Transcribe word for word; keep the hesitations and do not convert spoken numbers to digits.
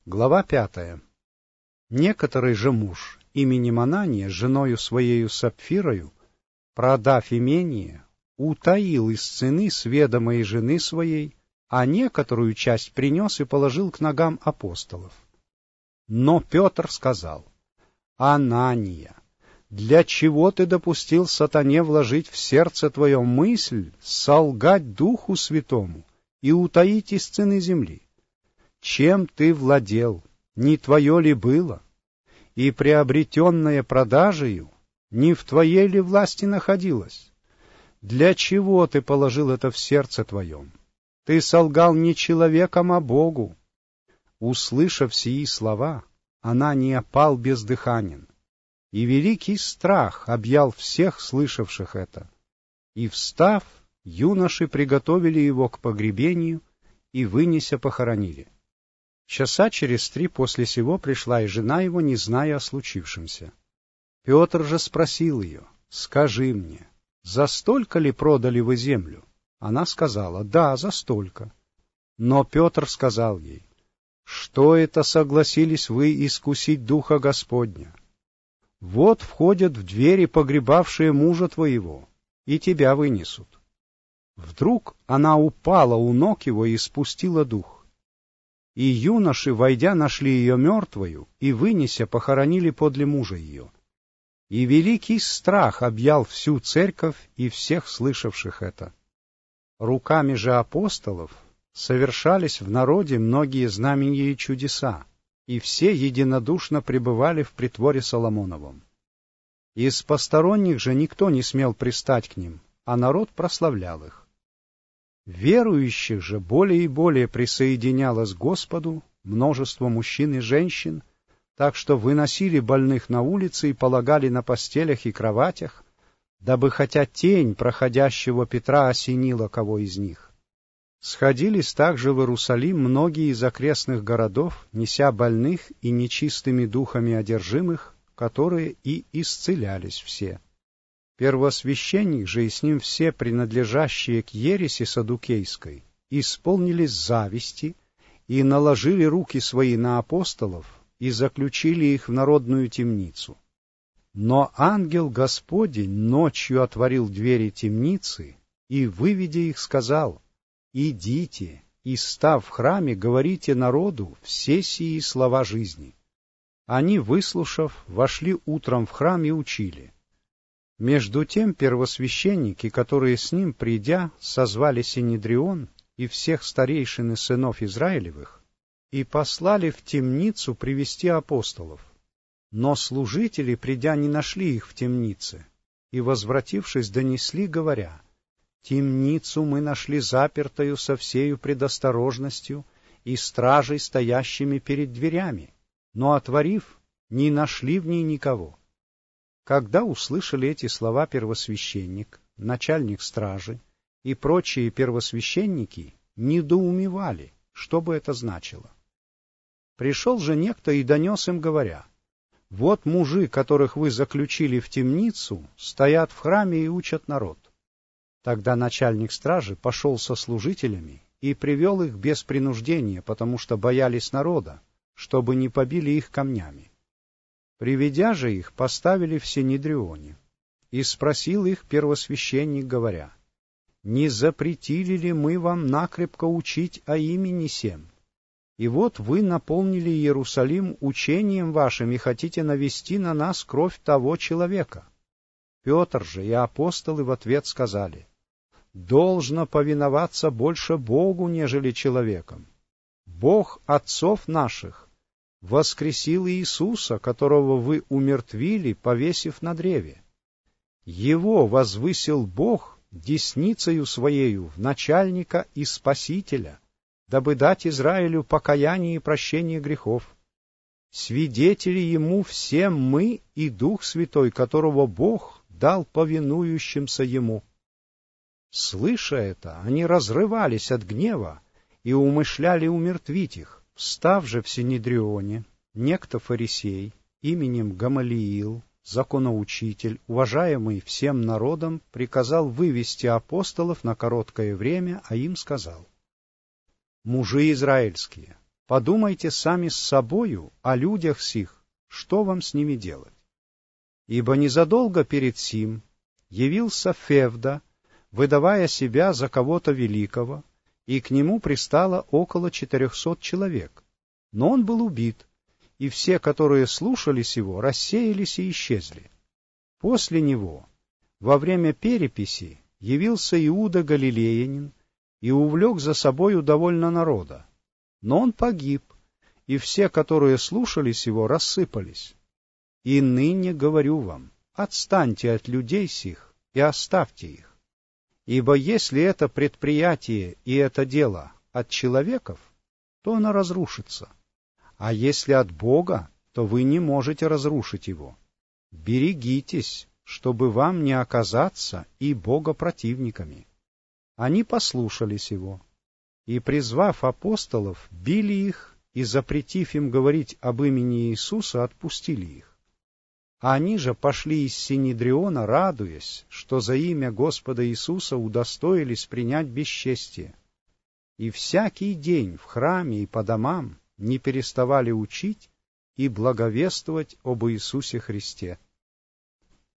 Глава пятая. Некоторый же муж именем Анания, женою своею Сапфирою, продав имение, утаил из цены с ведомой жены своей, а некоторую часть принес и положил к ногам апостолов. Но Петр сказал: «Анания, для чего ты допустил сатане вложить в сердце твое мысль солгать Духу Святому и утаить из цены земли? Чем ты владел, не твое ли было? И приобретенное продажею не в твоей ли власти находилось? Для чего ты положил это в сердце твоем? Ты солгал не человеком, а Богу». Услышав сии слова, Анания пал бездыханен, и великий страх объял всех слышавших это. И, встав, юноши приготовили его к погребению и, вынеся, похоронили. Часа через три после сего пришла и жена его, не зная о случившемся. Петр же спросил ее: «Скажи мне, за столько ли продали вы землю?» Она сказала: «Да, за столько». Но Петр сказал ей: «Что это согласились вы искусить Духа Господня? Вот входят в двери погребавшие мужа твоего, и тебя вынесут». Вдруг она упала у ног его и испустила дух. И юноши, войдя, нашли ее мертвою, и, вынеся, похоронили подле мужа ее. И великий страх объял всю церковь и всех слышавших это. Руками же апостолов совершались в народе многие знамения и чудеса, и все единодушно пребывали в притворе Соломоновом. Из посторонних же никто не смел пристать к ним, а народ прославлял их. Верующих же более и более присоединялось к Господу множество мужчин и женщин, так что выносили больных на улицы и полагали на постелях и кроватях, дабы хотя тень проходящего Петра осенила кого из них. Сходились также в Иерусалим многие из окрестных городов, неся больных и нечистыми духами одержимых, которые и исцелялись все. Первосвященник же и с ним все принадлежащие к ереси саддукейской исполнились зависти и наложили руки свои на апостолов и заключили их в народную темницу. Но ангел Господень ночью отворил двери темницы и, выведя их, сказал: «Идите и, став в храме, говорите народу все сии слова жизни». Они, выслушав, вошли утром в храм и учили. Между тем первосвященники, которые с ним, придя, созвали Синедрион и всех старейшин и сынов Израилевых, и послали в темницу привести апостолов. Но служители, придя, не нашли их в темнице, и, возвратившись, донесли, говоря: «Темницу мы нашли запертою со всею предосторожностью и стражей, стоящими перед дверями, но, отворив, не нашли в ней никого». Когда услышали эти слова первосвященник, начальник стражи и прочие первосвященники, недоумевали, что бы это значило. Пришел же некто и донес им, говоря: «Вот мужи, которых вы заключили в темницу, стоят в храме и учат народ». Тогда начальник стражи пошел со служителями и привел их без принуждения, потому что боялись народа, чтобы не побили их камнями. Приведя же их, поставили в Синедрионе. И спросил их первосвященник, говоря: «Не запретили ли мы вам накрепко учить о имени сем? И вот вы наполнили Иерусалим учением вашим и хотите навести на нас кровь того человека». Петр же и апостолы в ответ сказали: «Должно повиноваться больше Богу, нежели человеком. Бог отцов наших воскресил Иисуса, которого вы умертвили, повесив на древе. Его возвысил Бог десницею Своею в начальника и Спасителя, дабы дать Израилю покаяние и прощение грехов. Свидетели Ему всем мы и Дух Святой, которого Бог дал повинующимся Ему». Слыша это, они разрывались от гнева и умышляли умертвить их. Встав же в Синедрионе, некто фарисей, именем Гамалиил, законоучитель, уважаемый всем народом, приказал вывести апостолов на короткое время, а им сказал: «Мужи израильские, подумайте сами с собою о людях сих, что вам с ними делать. Ибо незадолго перед сим явился Февда, выдавая себя за кого-то великого, и к нему пристало около четырехсот человек. Но он был убит, и все, которые слушались его, рассеялись и исчезли. После него, во время переписи, явился Иуда Галилеянин и увлек за собою довольно народа. Но он погиб, и все, которые слушались его, рассыпались. И ныне говорю вам, отстаньте от людей сих и оставьте их. Ибо если это предприятие и это дело от человеков, то оно разрушится. А если от Бога, то вы не можете разрушить его. Берегитесь, чтобы вам не оказаться и богопротивниками. Они послушались его, и, призвав апостолов, били их и, запретив им говорить об имени Иисуса, отпустили их. А они же пошли из Синедриона, радуясь, что за имя Господа Иисуса удостоились принять бесчестие. И всякий день в храме и по домам не переставали учить и благовествовать об Иисусе Христе.